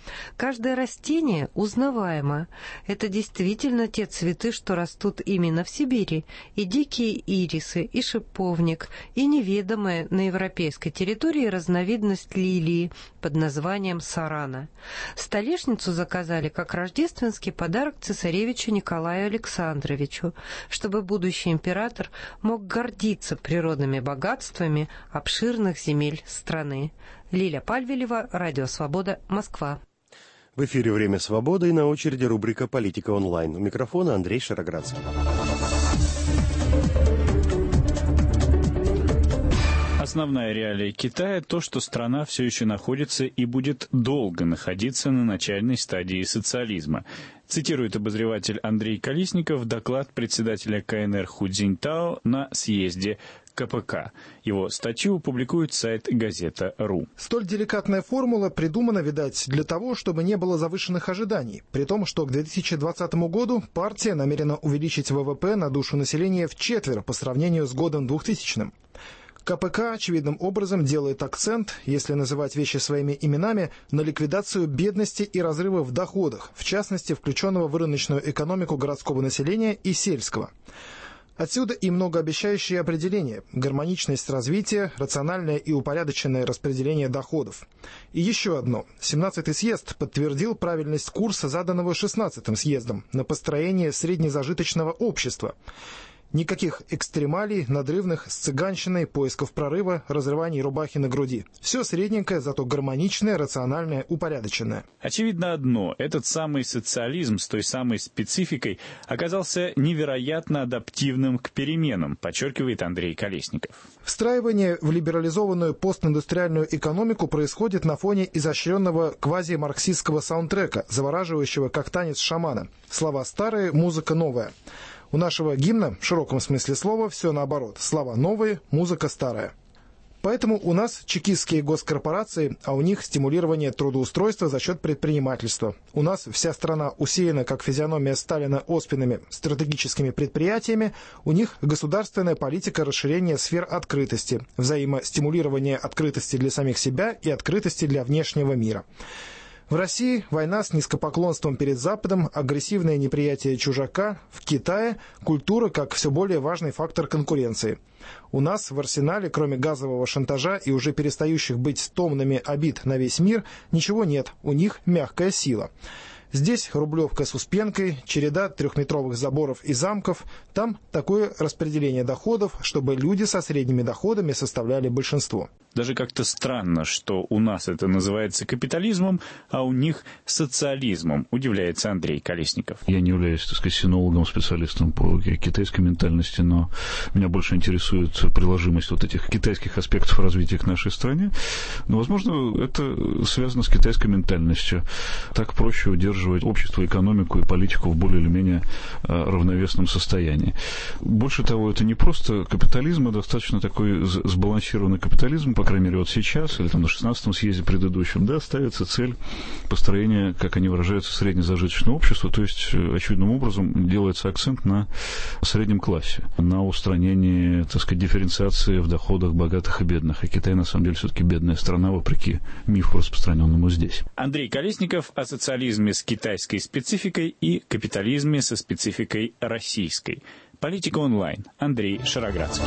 Каждое растение узнаваемо. Это действительно те цветы, что растут именно в Сибири. И дикие ирисы, и шиповник, и неведомая на европейской территории разновидность лилии под названием сарана. Столешницу заказали как рождественский подарок цесаревичу Николаю Александровичу, чтобы будущий император мог гордиться природными богатствами обширных земель страны. Лиля Пальвелева, Радио Свобода, Москва. В эфире «Время свободы» и на очереди рубрика «Политика онлайн». У микрофона Андрей Шароградский. Основная реалия Китая – то, что страна все еще находится и будет долго находиться на начальной стадии социализма. Цитирует обозреватель Андрей Колесников доклад председателя КНР Ху Цзиньтао на съезде КПК. Его статью публикует сайт «Газета.ру». Столь деликатная формула придумана, видать, для того, чтобы не было завышенных ожиданий, при том, что к 2020 году партия намерена увеличить ВВП на душу населения вчетверо по сравнению с годом 2000. КПК очевидным образом делает акцент, если называть вещи своими именами, на ликвидацию бедности и разрыва в доходах, в частности, включенного в рыночную экономику городского населения и сельского. Отсюда и многообещающие определения: гармоничность развития, рациональное и упорядоченное распределение доходов. И еще одно. 17-й съезд подтвердил правильность курса, заданного 16-м съездом, на построение среднезажиточного общества. Никаких экстремалей, надрывных, с цыганщиной, поисков прорыва, разрываний рубахи на груди. Все средненькое, зато гармоничное, рациональное, упорядоченное. Очевидно одно. Этот самый социализм с той самой спецификой оказался невероятно адаптивным к переменам, подчеркивает Андрей Колесников. Встраивание в либерализованную постиндустриальную экономику происходит на фоне изощренного квазимарксистского саундтрека, завораживающего как танец шамана. Слова старые, музыка новая. У нашего гимна, в широком смысле слова, все наоборот. Слова новые, музыка старая. Поэтому у нас чекистские госкорпорации, а у них стимулирование трудоустройства за счет предпринимательства. У нас вся страна усеяна, как физиономия Сталина, оспинами стратегическими предприятиями. У них государственная политика расширения сфер открытости, взаимостимулирования открытости для самих себя и открытости для внешнего мира. В России война с низкопоклонством перед Западом, агрессивное неприятие чужака, в Китае культура как все более важный фактор конкуренции. У нас в арсенале, кроме газового шантажа и уже перестающих быть томными обид на весь мир, ничего нет, у них мягкая сила. Здесь Рублевка с Успенкой, череда трехметровых заборов и замков. Там такое распределение доходов, чтобы люди со средними доходами составляли большинство. Даже как-то странно, что у нас это называется капитализмом, а у них социализмом, удивляется Андрей Колесников. Я не являюсь, так сказать, синологом, специалистом по китайской ментальности, но меня больше интересует приложимость вот этих китайских аспектов развития к нашей стране. Но, возможно, это связано с китайской ментальностью. Так проще удерживать общество, экономику и политику в более или менее равновесном состоянии. Больше того, это не просто капитализм, а достаточно такой сбалансированный капитализм, по крайней мере, вот сейчас, или там на 16-м съезде предыдущем, да, ставится цель построения, как они выражаются, среднезажиточного общества, то есть, очевидным образом, делается акцент на среднем классе, на устранении, так сказать, дифференциации в доходах богатых и бедных. А Китай, на самом деле, все-таки бедная страна, вопреки мифу, распространенному здесь. Андрей Колесников о социализме с китайской спецификой и капитализме со спецификой российской. Политика онлайн. Андрей Шароградский.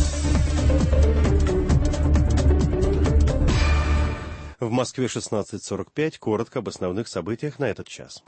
В Москве 16:45. Коротко об основных событиях на этот час.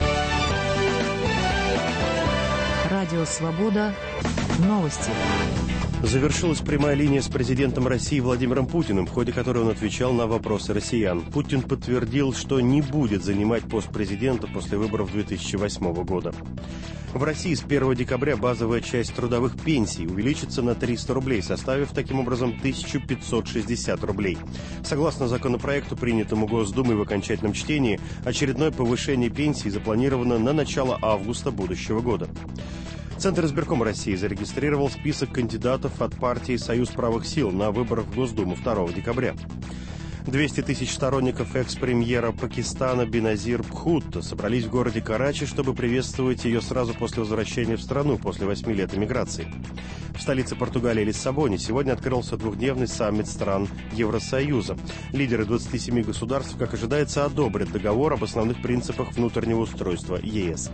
Радио «Свобода». Новости. Завершилась прямая линия с президентом России Владимиром Путиным, в ходе которой он отвечал на вопросы россиян. Путин подтвердил, что не будет занимать пост президента после выборов 2008 года. В России с 1 декабря базовая часть трудовых пенсий увеличится на 300 рублей, составив таким образом 1560 рублей. Согласно законопроекту, принятому Госдумой в окончательном чтении, очередное повышение пенсий запланировано на начало августа будущего года. Центр избиркома России зарегистрировал список кандидатов от партии «Союз правых сил» на выборах в Госдуму 2 декабря. 200 тысяч сторонников экс-премьера Пакистана Беназир Бхутто собрались в городе Карачи, чтобы приветствовать ее сразу после возвращения в страну после 8 лет эмиграции. В столице Португалии Лиссабоне сегодня открылся двухдневный саммит стран Евросоюза. Лидеры 27 государств, как ожидается, одобрят договор об основных принципах внутреннего устройства ЕС.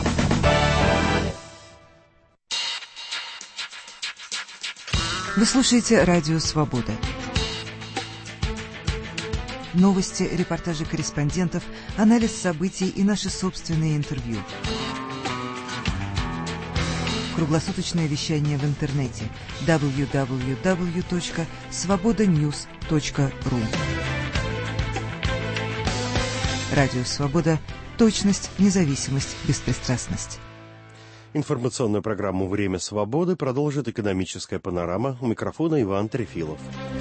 Вы слушаете «Радио Свобода». Новости, репортажи корреспондентов, анализ событий и наши собственные интервью. Круглосуточное вещание в интернете www.svobodanews.ru. Радио Свобода. Точность, независимость, беспристрастность. Информационную программу «Время свободы» продолжит экономическая панорама. У микрофона Иван Трефилов.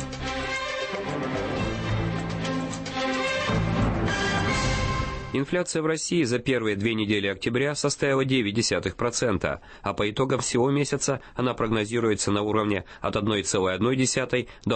Инфляция в России за первые 2 недели октября составила 0,9%, а по итогам всего месяца она прогнозируется на уровне от 1,1 до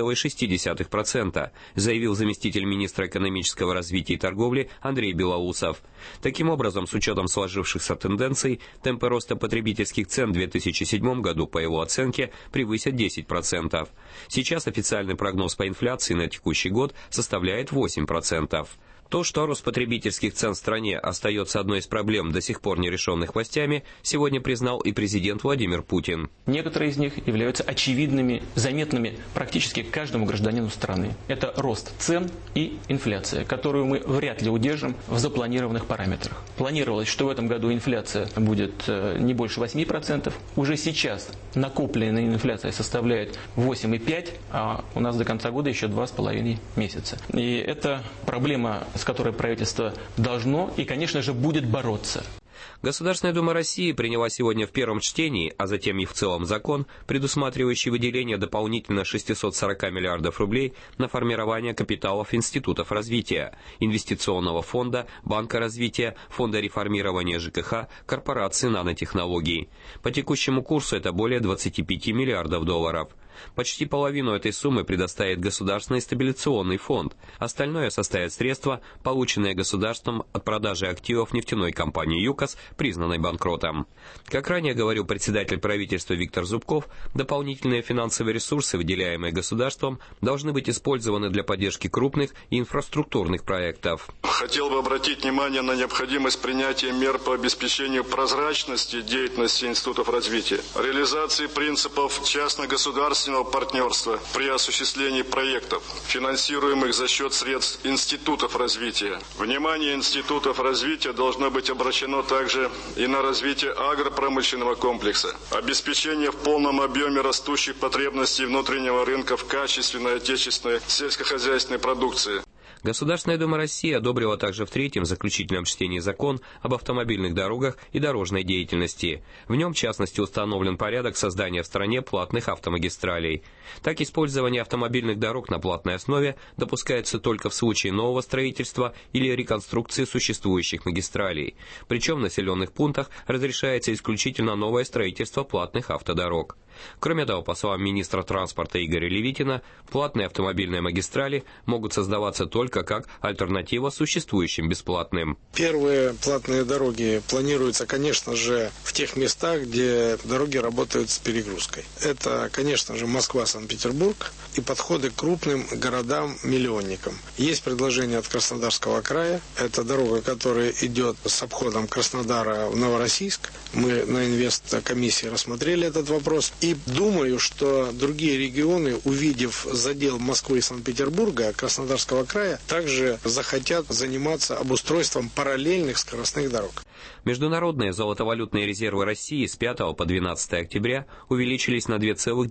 1,6%, заявил заместитель министра экономического развития и торговли Андрей Белоусов. Таким образом, с учетом сложившихся тенденций, темпы роста потребительских цен в 2007 году, по его оценке, превысят 10%. Сейчас официальный прогноз по инфляции на текущий год составляет 8%. То, что рост потребительских цен в стране остается одной из проблем, до сих пор не решенных властями, сегодня признал и президент Владимир Путин. Некоторые из них являются очевидными, заметными практически каждому гражданину страны. Это рост цен и инфляция, которую мы вряд ли удержим в запланированных параметрах. Планировалось, что в этом году инфляция будет не больше 8%. Уже сейчас накопленная инфляция составляет 8,5%, а у нас до конца года еще 2,5 месяца. И это проблема, с которой правительство должно и, конечно же, будет бороться. Государственная Дума России приняла сегодня в первом чтении, а затем и в целом закон, предусматривающий выделение дополнительно 640 миллиардов рублей на формирование капиталов институтов развития, инвестиционного фонда, банка развития, фонда реформирования ЖКХ, корпорации нанотехнологий. По текущему курсу это более 25 миллиардов долларов. Почти половину этой суммы предоставит Государственный стабилизационный фонд. Остальное составят средства, полученные государством от продажи активов нефтяной компании «ЮКОС», признанной банкротом. Как ранее говорил председатель правительства Виктор Зубков, дополнительные финансовые ресурсы, выделяемые государством, должны быть использованы для поддержки крупных и инфраструктурных проектов. Хотел бы обратить внимание на необходимость принятия мер по обеспечению прозрачности деятельности институтов развития, реализации принципов частно-государственного партнерства при осуществлении проектов, финансируемых за счет средств институтов развития. Внимание институтов развития должно быть обращено также и на развитие агропромышленного комплекса, обеспечение в полном объеме растущих потребностей внутреннего рынка в качественной отечественной сельскохозяйственной продукции. Государственная Дума России одобрила также в третьем заключительном чтении закон об автомобильных дорогах и дорожной деятельности. В нем, в частности, установлен порядок создания в стране платных автомагистралей. Так, использование автомобильных дорог на платной основе допускается только в случае нового строительства или реконструкции существующих магистралей. Причем в населенных пунктах разрешается исключительно новое строительство платных автодорог. Кроме того, по словам министра транспорта Игоря Левитина, платные автомобильные магистрали могут создаваться только как альтернатива существующим бесплатным. Первые платные дороги планируются, конечно же, в тех местах, где дороги работают с перегрузкой. Это, конечно же, Москва, Санкт-Петербург и подходы к крупным городам-миллионникам. Есть предложение от Краснодарского края. Это дорога, которая идет с обходом Краснодара в Новороссийск. Мы на инвесткомиссии рассмотрели этот вопрос. И думаю, что другие регионы, увидев задел Москвы и Санкт-Петербурга, Краснодарского края, также захотят заниматься обустройством параллельных скоростных дорог. Международные золотовалютные резервы России с 5 по 12 октября увеличились на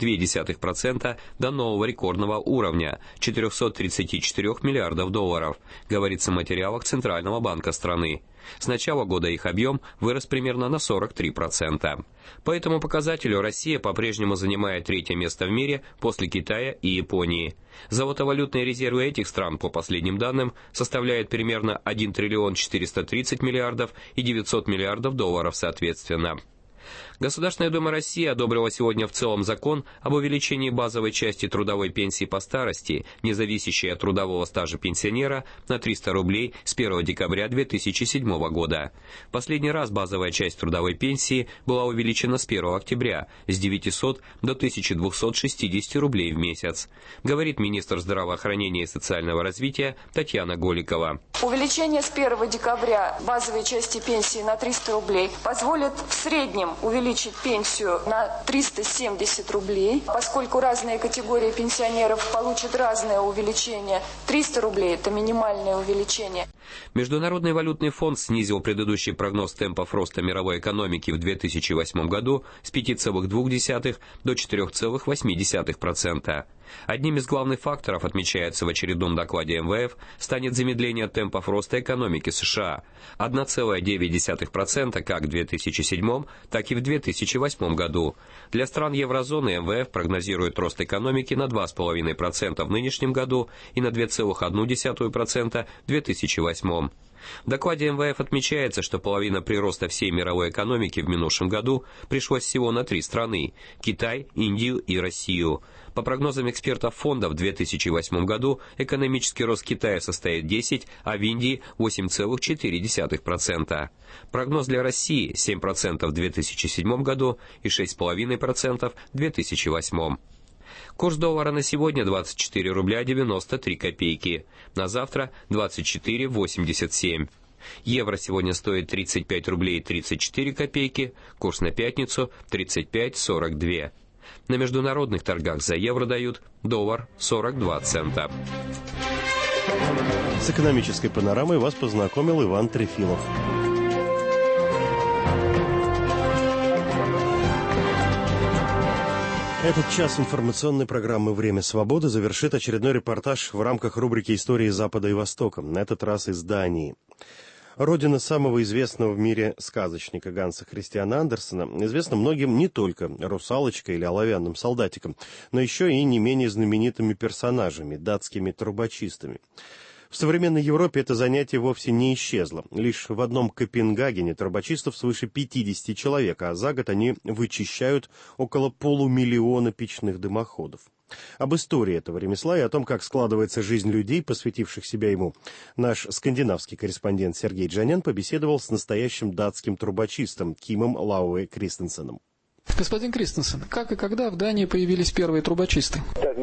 2,2% до нового рекордного уровня – 434 миллиардов долларов, говорится в материалах Центрального банка страны. С начала года их объем вырос примерно на 43%. По этому показателю Россия по-прежнему занимает третье место в мире после Китая и Японии. Золотовалютные резервы этих стран, по последним данным, составляют примерно 1 триллион 430 миллиардов и 900 миллиардов долларов соответственно. Государственная Дума России одобрила сегодня в целом закон об увеличении базовой части трудовой пенсии по старости, не зависящей от трудового стажа пенсионера, на 300 рублей с 1 декабря 2007 года. Последний раз базовая часть трудовой пенсии была увеличена с 1 октября с 900 до 1260 рублей в месяц, говорит министр здравоохранения и социального развития Татьяна Голикова. Увеличение с 1 декабря базовой части пенсии на 300 рублей позволит в среднем увеличить пенсию на 370 рублей, поскольку разные категории пенсионеров получат разное увеличение. 300 рублей – это минимальное увеличение. Международный валютный фонд снизил предыдущий прогноз темпов роста мировой экономики в 2008 году с 5,2 до 4,8%. Одним из главных факторов, отмечается в очередном докладе МВФ, станет замедление темпов роста экономики США. 1,9% как в 2007, так и в 2008 году. Для стран еврозоны МВФ прогнозирует рост экономики на 2,5% в нынешнем году и на 2,1% в 2008. В докладе МВФ отмечается, что половина прироста всей мировой экономики в минувшем году пришлось всего на 3 страны – Китай, Индию и Россию. По прогнозам экспертов фонда, в 2008 году экономический рост Китая составит 10%, а в Индии – 8,4%. Прогноз для России – 7% в 2007 году и 6,5% в 2008. Курс доллара на сегодня 24 рубля 93 копейки. На завтра 24,87. Евро сегодня стоит 35 рублей 34 копейки. Курс на пятницу 35,42. На международных торгах за евро дают доллар 42 цента. С экономической панорамой вас познакомил Иван Трефилов. Этот час информационной программы «Время свободы» завершит очередной репортаж в рамках рубрики «Истории Запада и Востока», на этот раз из Дании. Родина самого известного в мире сказочника Ганса Христиана Андерсена известна многим не только «Русалочкой» или «Оловянным солдатиком», но еще и не менее знаменитыми персонажами – датскими трубочистами. В современной Европе это занятие вовсе не исчезло. Лишь в одном Копенгагене трубочистов свыше 50 человек, а за год они вычищают около 500 000 печных дымоходов. Об истории этого ремесла и о том, как складывается жизнь людей, посвятивших себя ему, наш скандинавский корреспондент Сергей Джанян побеседовал с настоящим датским трубочистом Кимом Лауе Кристенсеном. Господин Кристенсен, как и когда в Дании появились первые трубочисты?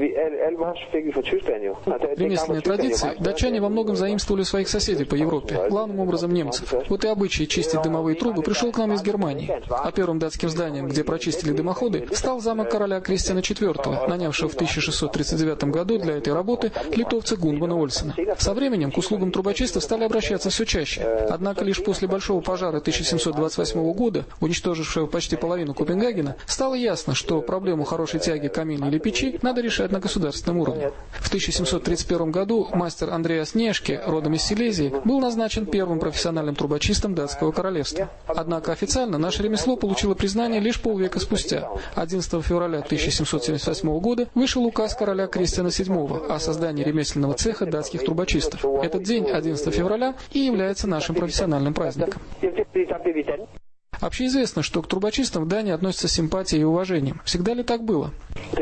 Ремесленные традиции датчане во многом заимствовали у своих соседей по Европе, главным образом немцев. Вот и обычай чистить дымовые трубы пришел к нам из Германии. А первым датским зданием, где прочистили дымоходы, стал замок короля Кристиана IV, нанявшего в 1639 году для этой работы литовца Гунбана Ольсена. Со временем к услугам трубочистов стали обращаться все чаще. Однако лишь после большого пожара 1728 года, уничтожившего почти половину Копенгагена, стало ясно, что проблему хорошей тяги камина или печи надо решать на государственном уровне. В 1731 году мастер Андреас Нешке, родом из Силезии, был назначен первым профессиональным трубочистом датского королевства. Однако официально наше ремесло получило признание лишь полвека спустя. 11 февраля 1778 года вышел указ короля Кристиана VII о создании ремесленного цеха датских трубочистов. Этот день, 11 февраля, и является нашим профессиональным праздником. Общеизвестно, что к трубочистам в Дании относятся с симпатией и уважением. Всегда ли так было?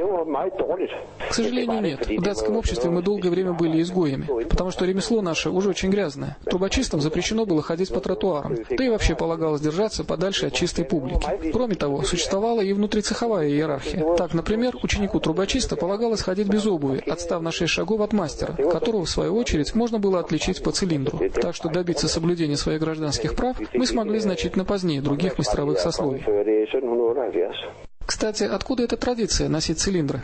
К сожалению, нет. В датском обществе мы долгое время были изгоями, потому что ремесло наше уже очень грязное. Трубочистам запрещено было ходить по тротуарам, да и вообще полагалось держаться подальше от чистой публики. Кроме того, существовала и внутрицеховая иерархия. Так, например, ученику трубочиста полагалось ходить без обуви, отстав на 6 шагов от мастера, которого, в свою очередь, можно было отличить по цилиндру. Так что добиться соблюдения своих гражданских прав мы смогли значительно позднее других мастеровых сословий. Кстати, откуда эта традиция носить цилиндры?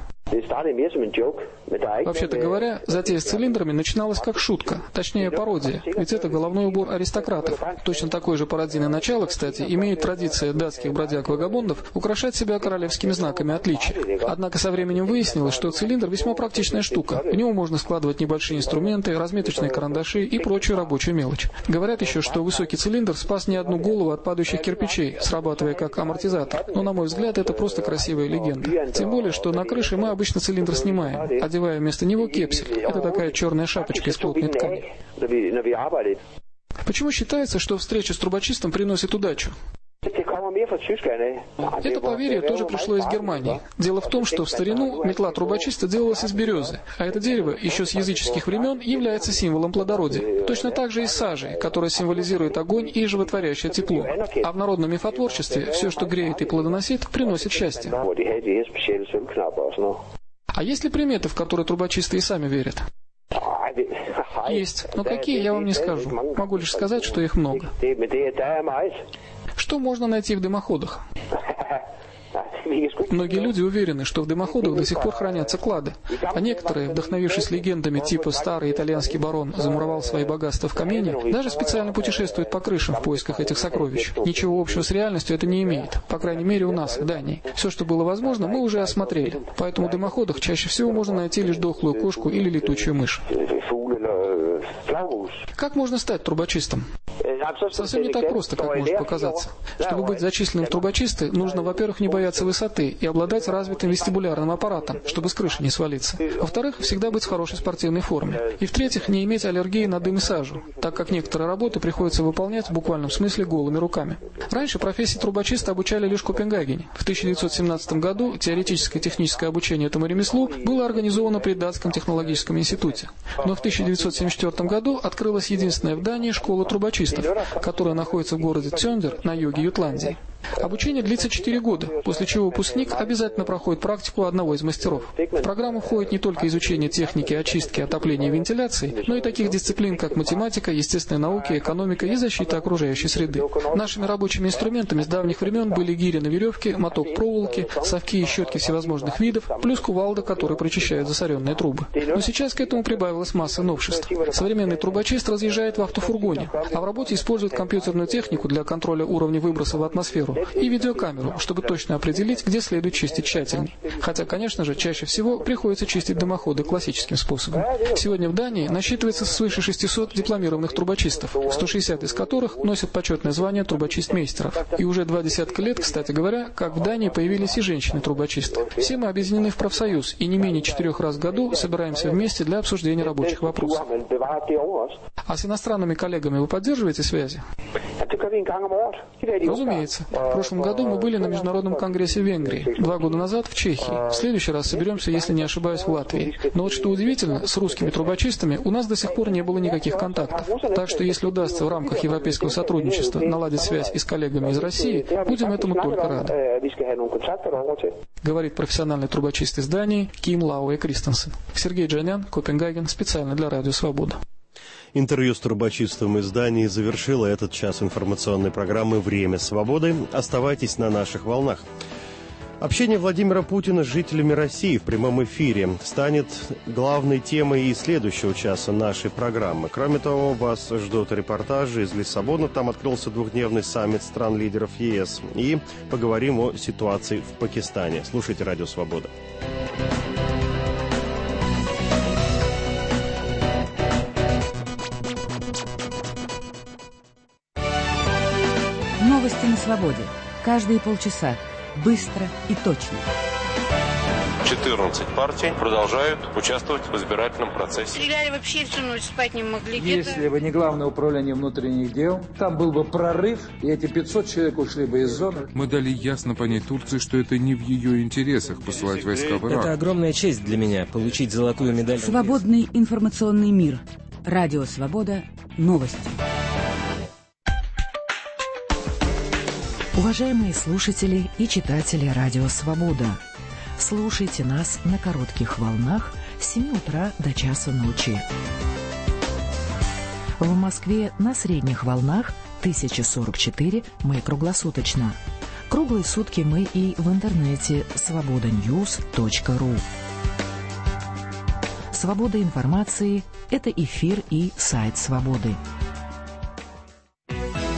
Вообще-то говоря, затея с цилиндрами начиналась как шутка, точнее пародия, ведь это головной убор аристократов. Точно такое же пародийное начало, кстати, имеет традиция датских бродяг-вагабондов украшать себя королевскими знаками отличия. Однако со временем выяснилось, что цилиндр весьма практичная штука. В него можно складывать небольшие инструменты, разметочные карандаши и прочую рабочую мелочь. Говорят еще, что высокий цилиндр спас не одну голову от падающих кирпичей, срабатывая как амортизатор. Но, на мой взгляд, это просто красивая легенда. Тем более, что на крыше мы обычно цилиндр снимаем, одевая вместо него кепсель. Это такая черная шапочка из плотной ткани. Почему считается, что встреча с трубочистом приносит удачу? Это поверье тоже пришло из Германии. Дело в том, что в старину метла трубочиста делалась из березы, а это дерево еще с языческих времен является символом плодородия. Точно так же и сажей, которая символизирует огонь и животворящее тепло. А в народном мифотворчестве все, что греет и плодоносит, приносит счастье. А есть ли приметы, в которые трубочисты и сами верят? Есть, но какие, я вам не скажу. Могу лишь сказать, что их много. Что можно найти в дымоходах? Многие люди уверены, что в дымоходах до сих пор хранятся клады, а некоторые, вдохновившись легендами типа «старый итальянский барон замуровал свои богатства в камине», даже специально путешествуют по крышам в поисках этих сокровищ. Ничего общего с реальностью это не имеет, по крайней мере у нас, в Дании. Все, что было возможно, мы уже осмотрели, поэтому в дымоходах чаще всего можно найти лишь дохлую кошку или летучую мышь. Как можно стать трубочистом? Совсем не так просто, как может показаться. Чтобы быть зачисленным в трубочисты, нужно, во-первых, не бояться высоты и обладать развитым вестибулярным аппаратом, чтобы с крыши не свалиться. Во-вторых, всегда быть в хорошей спортивной форме. И в-третьих, не иметь аллергии на дым и сажу, так как некоторые работы приходится выполнять в буквальном смысле голыми руками. Раньше профессии трубочиста обучали лишь в Копенгагене. В 1917 году теоретическое и техническое обучение этому ремеслу было организовано при Датском технологическом институте. Но в 1974 году открылась единственная в Дании школа трубочистов, которая находится в городе Цёндер на юге Ютландии. Обучение длится 4 года, после чего выпускник обязательно проходит практику одного из мастеров. В программу входит не только изучение техники очистки, отопления и вентиляции, но и таких дисциплин, как математика, естественные науки, экономика и защита окружающей среды. Нашими рабочими инструментами с давних времен были гири на веревке, моток проволоки, совки и щетки всевозможных видов, плюс кувалда, который прочищает засоренные трубы. Но сейчас к этому прибавилась масса новшеств. Современный трубочист разъезжает в автофургоне, а в работе использует компьютерную технику для контроля уровня выброса в атмосферу и видеокамеру, чтобы точно определить, где следует чистить тщательней. Хотя, конечно же, чаще всего приходится чистить дымоходы классическим способом. Сегодня в Дании насчитывается свыше 600 дипломированных трубочистов, 160 из которых носят почетное звание трубочистмейстеров. И уже 20 лет, кстати говоря, как в Дании появились и женщины-трубочисты. Все мы объединены в профсоюз и не менее 4 раз в году собираемся вместе для обсуждения рабочих вопросов. А с иностранными коллегами вы поддерживаете связи? Разумеется. В прошлом году мы были на Международном конгрессе в Венгрии, 2 года назад в Чехии. В следующий раз соберемся, если не ошибаюсь, в Латвии. Но вот что удивительно, с русскими трубочистами у нас до сих пор не было никаких контактов. Так что если удастся в рамках европейского сотрудничества наладить связь и с коллегами из России, будем этому только рады. Говорит профессиональный трубочист из Дании Ким Лауэ Кристенсен. Сергей Джанян, Копенгаген, специально для Радио Свобода. Интервью с трубочистом из Дании завершило этот час информационной программы «Время свободы». Оставайтесь на наших волнах. Общение Владимира Путина с жителями России в прямом эфире станет главной темой и следующего часа нашей программы. Кроме того, вас ждут репортажи из Лиссабона. Там открылся 2-дневный саммит стран-лидеров ЕС. И поговорим о ситуации в Пакистане. Слушайте «Радио Свобода». Новости на свободе. Каждые полчаса. Быстро и точно. 14 партий продолжают участвовать в избирательном процессе. Стреляли вообще всю ночь, спать не могли. Если бы не Главное управление внутренних дел, там был бы прорыв, и эти 500 человек ушли бы из зоны. Мы дали ясно понять Турции, что это не в ее интересах посылать войска в Ирак. Это огромная честь для меня, получить золотую медаль. Свободный информационный мир. Радио Свобода. Новости. Уважаемые слушатели и читатели Радио Свобода, слушайте нас на коротких волнах с 7 утра до часа ночи. В Москве на средних волнах 1044 мы круглосуточно. Круглые сутки мы и в интернете svobodanews.ru. Свобода информации – это эфир и сайт Свободы.